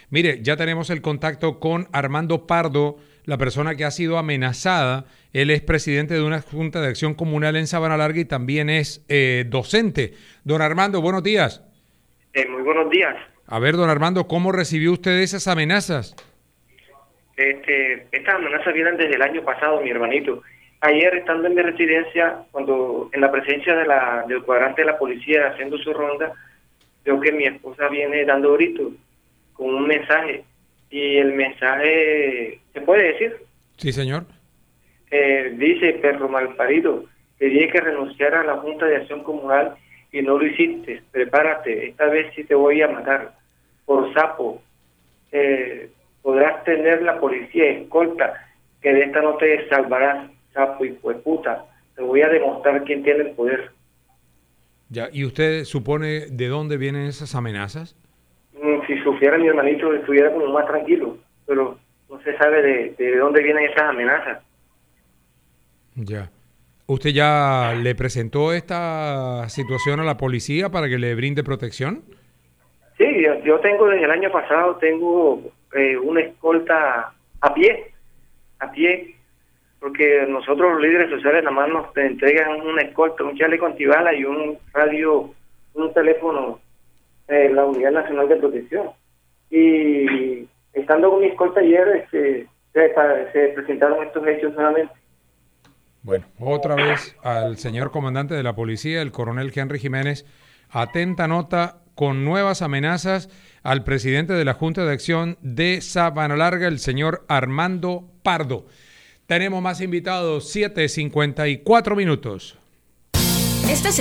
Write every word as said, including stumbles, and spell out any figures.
Mire, ya tenemos el contacto con Armando Pardo, la persona que ha sido amenazada. Él es presidente de una Junta de Acción Comunal en Sabana Larga y también es eh, docente. Don Armando, buenos días. Eh, muy buenos días. A ver, don Armando, ¿cómo recibió usted esas amenazas? Este, estas amenazas vienen desde el año pasado, mi hermanito. Ayer, estando en mi residencia, cuando en la presencia de la, del cuadrante de la policía haciendo su ronda, veo que mi esposa viene dando gritos con un mensaje. Y el mensaje, ¿se puede decir? Sí, señor. Eh, dice: perro malparido, te dije que renunciara a la Junta de Acción Comunal y no lo hiciste. Prepárate, esta vez sí te voy a matar. Por sapo, eh, podrás tener la policía escolta, que de esta no te salvarás, sapo y puta. Te voy a demostrar quién tiene el poder. Ya, ¿y usted supone de dónde vienen esas amenazas? Mm, si supiera, mi hermanito, estuviera como más tranquilo, pero no se sabe de, de dónde vienen esas amenazas. Ya. ¿Usted ya le presentó esta situación a la policía para que le brinde protección? Sí, yo, yo tengo desde el año pasado, tengo eh, una escolta a pie, a pie, porque nosotros los líderes sociales nada más nos entregan una escolta, un chaleco antibala y un radio, un teléfono, eh, la Unidad Nacional de Protección. Y estando con mi escolta ayer, este, se, se presentaron estos hechos nuevamente. Bueno, otra vez al señor comandante de la policía, el coronel Henry Jiménez, atenta nota con nuevas amenazas al presidente de la Junta de Acción de Sabana Larga, el señor Armando Pardo. Tenemos más invitados, siete cincuenta y cuatro minutos. Esta